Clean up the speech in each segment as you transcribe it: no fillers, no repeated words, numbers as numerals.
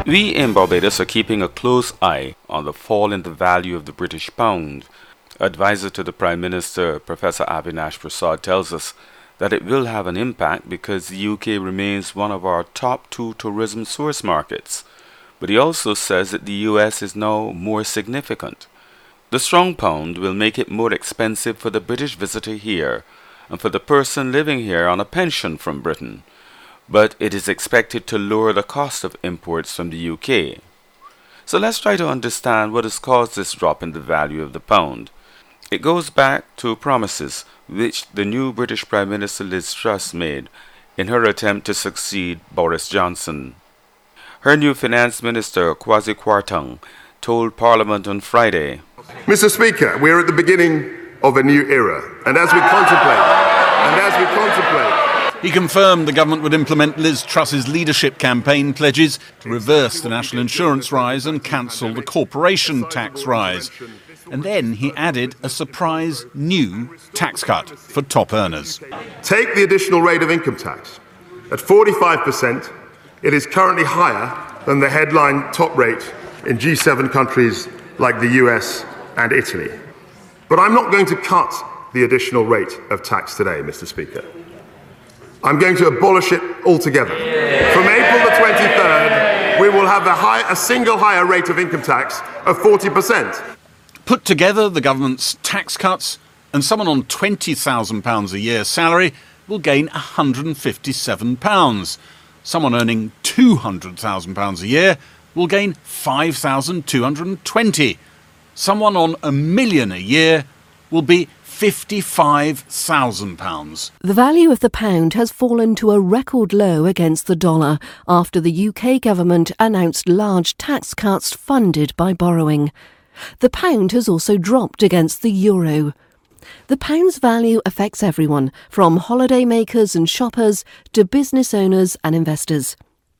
We in Barbados are keeping a close eye on the fall in the value of the British pound. Advisor to the Prime Minister, Professor Avinash Prasad, tells us that it will have an impact because the UK remains one of our top 2 tourism source markets. But he also says that the US is now more significant. The strong pound will make it more expensive for the British visitor here and for the person living here on a pension from Britain. But it is expected to lower the cost of imports from the UK. So let's try to understand what has caused this drop in the value of the pound. It goes back to promises which the new British Prime Minister Liz Truss made in her attempt to succeed Boris Johnson. Her new Finance Minister, Kwasi Kwarteng, told Parliament on Friday, Mr. Speaker, we are at the beginning of a new era, and as we contemplate, he confirmed the government would implement Liz Truss's leadership campaign pledges to reverse the national insurance rise and cancel the corporation tax rise. And then he added a surprise new tax cut for top earners. Take the additional rate of income tax. At 45%, it is currently higher than the headline top rate in G7 countries like the US and Italy. But I'm not going to cut the additional rate of tax today, Mr. Speaker. I'm going to abolish it altogether. From April the 23rd, we will have a single higher rate of income tax of 40%. Put together, the government's tax cuts and someone on £20,000 a year salary will gain £157. Someone earning £200,000 a year will gain £5,220. Someone on £1 million a year will be £55,000. The value of the pound has fallen to a record low against the dollar after the UK government announced large tax cuts funded by borrowing. The pound has also dropped against the euro. The pound's value affects everyone, from holidaymakers and shoppers to business owners and investors.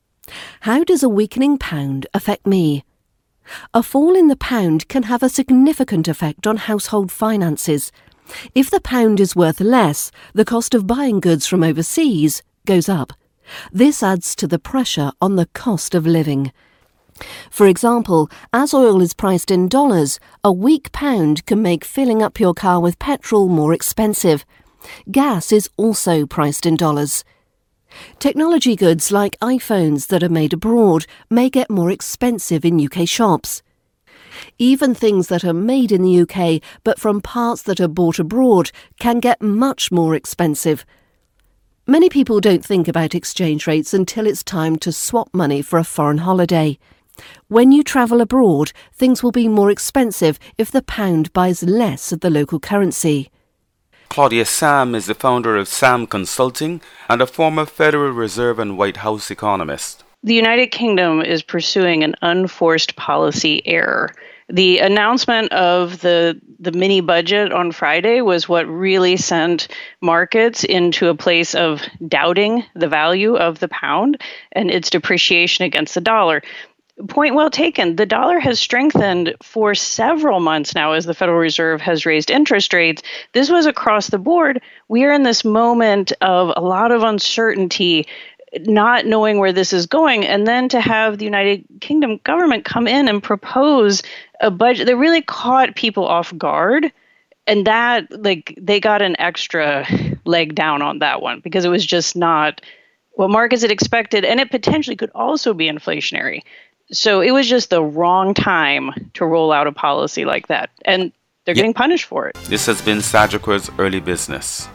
How does a weakening pound affect me? A fall in the pound can have a significant effect on household finances. If the pound is worth less, the cost of buying goods from overseas goes up. This adds to the pressure on the cost of living. For example, as oil is priced in dollars, a weak pound can make filling up your car with petrol more expensive. Gas is also priced in dollars. Technology goods like iPhones that are made abroad may get more expensive in UK shops. Even things that are made in the UK but from parts that are bought abroad can get much more expensive. Many people don't think about exchange rates until it's time to swap money for a foreign holiday. When you travel abroad, things will be more expensive if the pound buys less of the local currency. Claudia Sam is the founder of Sam Consulting and a former Federal Reserve and White House economist. The United Kingdom is pursuing an unforced policy error. The announcement of the mini budget on Friday was what really sent markets into a place of doubting the value of the pound and its depreciation against the dollar. Point well taken. The dollar has strengthened for several months now as the Federal Reserve has raised interest rates. This was across the board. We are in this moment of a lot of uncertainty, not knowing where this is going, and then to have the United Kingdom government come in and propose a budget that really caught people off guard, and that, they got an extra leg down on that one because it was just not what markets had expected, and it potentially could also be inflationary. So it was just the wrong time to roll out a policy like that, and they're getting punished for it. This has been Sagicor's Early Business.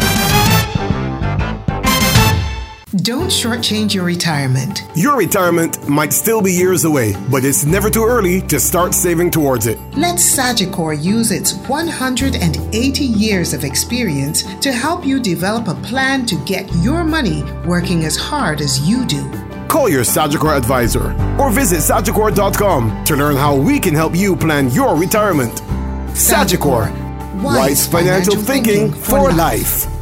Don't shortchange your retirement. Your retirement might still be years away, but it's never too early to start saving towards it. Let Sagicor use its 180 years of experience to help you develop a plan to get your money working as hard as you do. Call your Sagicor advisor or visit Sagicor.com to learn how we can help you plan your retirement. Sagicor, wise financial thinking for life.